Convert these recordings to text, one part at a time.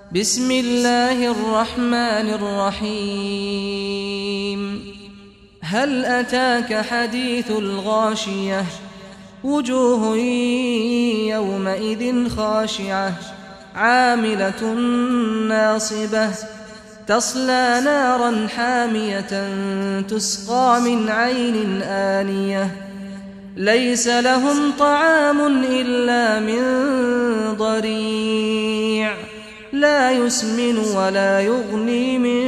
بسم الله الرحمن الرحيم هل أتاك حديث الغاشية وجوه يومئذ خاشعة عاملة ناصبة تصلى نارا حامية تسقى من عين آنية ليس لهم طعام إلا من ضريع لا يسمن ولا يغني من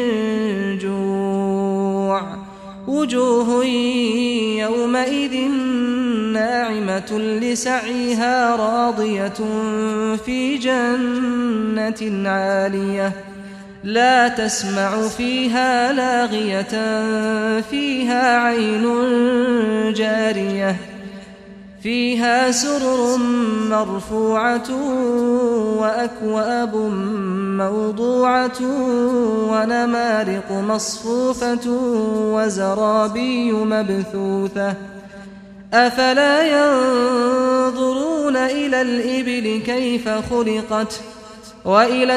جوع وجوه يومئذ ناعمة لسعيها راضية في جنة عالية لا تسمع فيها لاغية فيها عين جارية فيها سرر مرفوعة وأكواب موضوعة ونمارق مصفوفة وزرابي مبثوثة أفلا ينظرون إلى الإبل كيف خلقت وإلى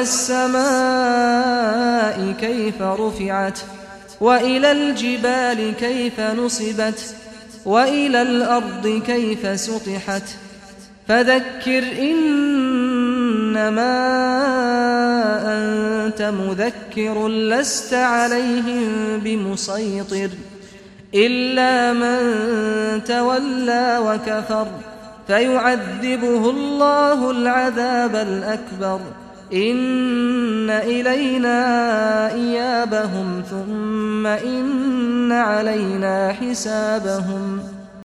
السماء كيف رفعت وإلى الجبال كيف نصبت وإلى الأرض كيف سطحت فذكر إنما أنت مذكر لست عليهم بمسيطر إلا من تولى وكفر فيعذبه الله العذاب الأكبر إن إلينا إيابهم ثم إن علينا حسابهم